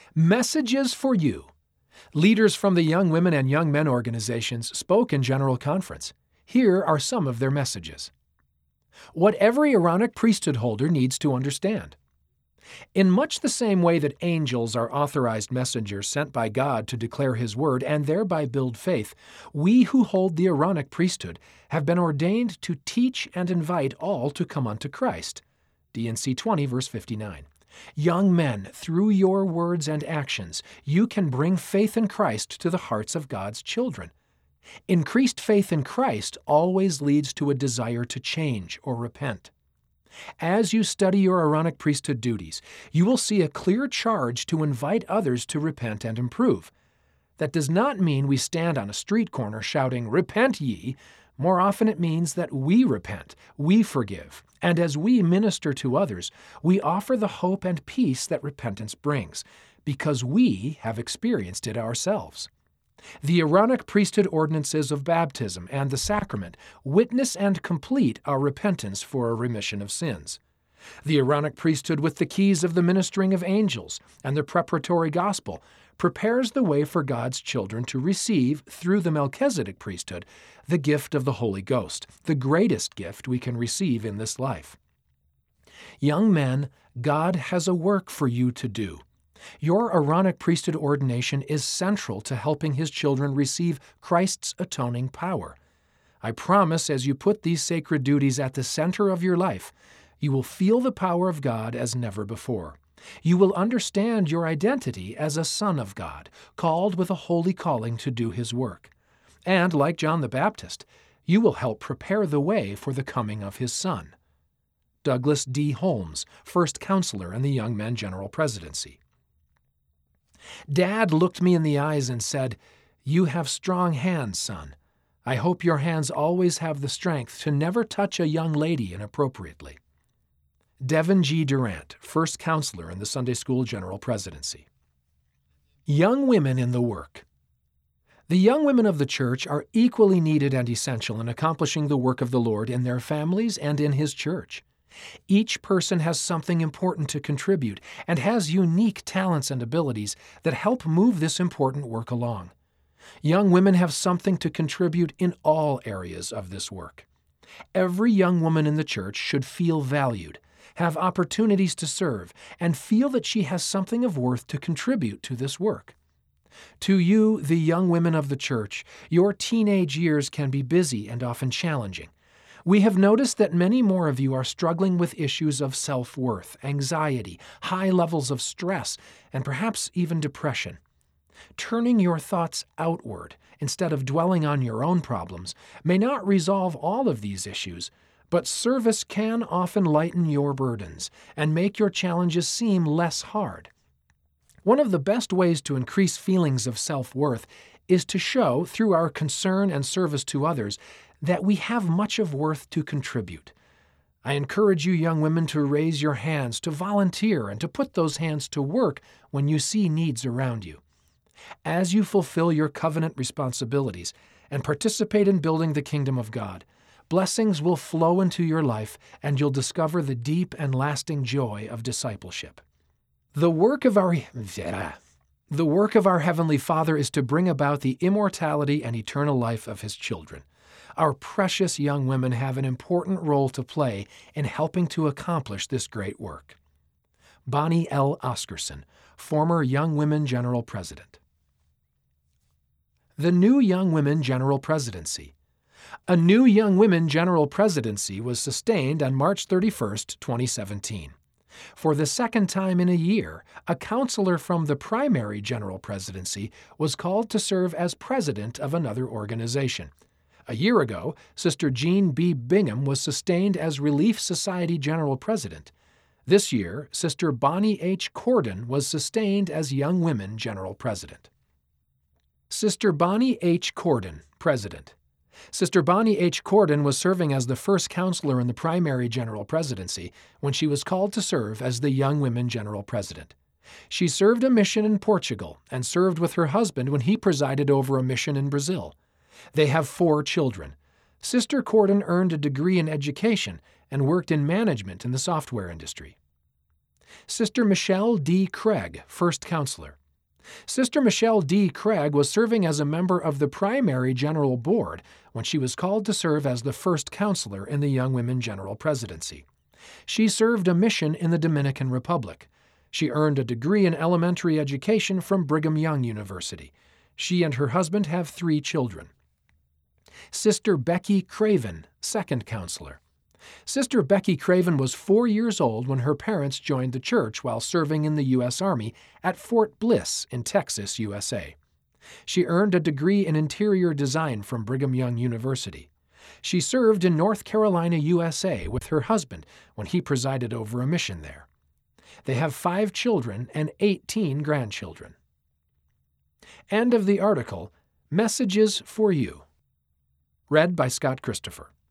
Messages for you. Leaders from the Young Women and Young Men organizations spoke in General Conference. Here are some of their messages. What every Aaronic priesthood holder needs to understand. In much the same way that angels are authorized messengers sent by God to declare His word and thereby build faith, we who hold the Aaronic priesthood have been ordained to teach and invite all to come unto Christ. D&C 20, verse 59. Young men, through your words and actions, you can bring faith in Christ to the hearts of God's children. Increased faith in Christ always leads to a desire to change or repent. As you study your Aaronic priesthood duties, you will see a clear charge to invite others to repent and improve. That does not mean we stand on a street corner shouting, "Repent ye!" More often it means that we repent, we forgive, and as we minister to others, we offer the hope and peace that repentance brings, because we have experienced it ourselves. The Aaronic priesthood ordinances of baptism and the sacrament witness and complete our repentance for a remission of sins. The Aaronic priesthood with the keys of the ministering of angels and the preparatory gospel prepares the way for God's children to receive, through the Melchizedek priesthood, the gift of the Holy Ghost, the greatest gift we can receive in this life. Young men, God has a work for you to do. Your Aaronic priesthood ordination is central to helping His children receive Christ's atoning power. I promise as you put these sacred duties at the center of your life, you will feel the power of God as never before. You will understand your identity as a son of God, called with a holy calling to do His work. And, like John the Baptist, you will help prepare the way for the coming of His Son. Douglas D. Holmes, first counselor in the Young Men General Presidency. Dad looked me in the eyes and said, "You have strong hands, son. I hope your hands always have the strength to never touch a young lady inappropriately." Devin G. Durant, first counselor in the Sunday School General Presidency. Young women in the work. The young women of the church are equally needed and essential in accomplishing the work of the Lord in their families and in His church. Each person has something important to contribute and has unique talents and abilities that help move this important work along. Young women have something to contribute in all areas of this work. Every young woman in the church should feel valued, have opportunities to serve, and feel that she has something of worth to contribute to this work. To you, the young women of the church, your teenage years can be busy and often challenging. We have noticed that many more of you are struggling with issues of self-worth, anxiety, high levels of stress, and perhaps even depression. Turning your thoughts outward instead of dwelling on your own problems may not resolve all of these issues, but service can often lighten your burdens and make your challenges seem less hard. One of the best ways to increase feelings of self-worth is to show, through our concern and service to others, that we have much of worth to contribute. I encourage you young women to raise your hands, to volunteer, and to put those hands to work when you see needs around you. As you fulfill your covenant responsibilities and participate in building the kingdom of God, blessings will flow into your life and you'll discover the deep and lasting joy of discipleship. The work of our Heavenly Father is to bring about the immortality and eternal life of His children. Our precious young women have an important role to play in helping to accomplish this great work. Bonnie L. Oscarson, former Young Women General President. The new Young Women General Presidency. A new Young Women General Presidency was sustained on March 31, 2017. For the second time in a year, a counselor from the primary General Presidency was called to serve as president of another organization. A year ago, Sister Jean B. Bingham was sustained as Relief Society General President. This year, Sister Bonnie H. Corden was sustained as Young Women General President. Sister Bonnie H. Corden, President. Sister Bonnie H. Corden was serving as the first counselor in the primary General Presidency when she was called to serve as the Young Women General President. She served a mission in Portugal and served with her husband when he presided over a mission in Brazil. They have 4 children. Sister Corden earned a degree in education and worked in management in the software industry. Sister Michelle D. Craig, First Counselor. Sister Michelle D. Craig was serving as a member of the Primary General Board when she was called to serve as the First Counselor in the Young Women General Presidency. She served a mission in the Dominican Republic. She earned a degree in elementary education from Brigham Young University. She and her husband have 3 children. Sister Becky Craven, Second Counselor. Sister Becky Craven was 4 years old when her parents joined the church while serving in the U.S. Army at Fort Bliss in Texas, USA. She earned a degree in interior design from Brigham Young University. She served in North Carolina, USA with her husband when he presided over a mission there. They have 5 children and 18 grandchildren. End of the article, Messages for You. Read by Scott Christopher.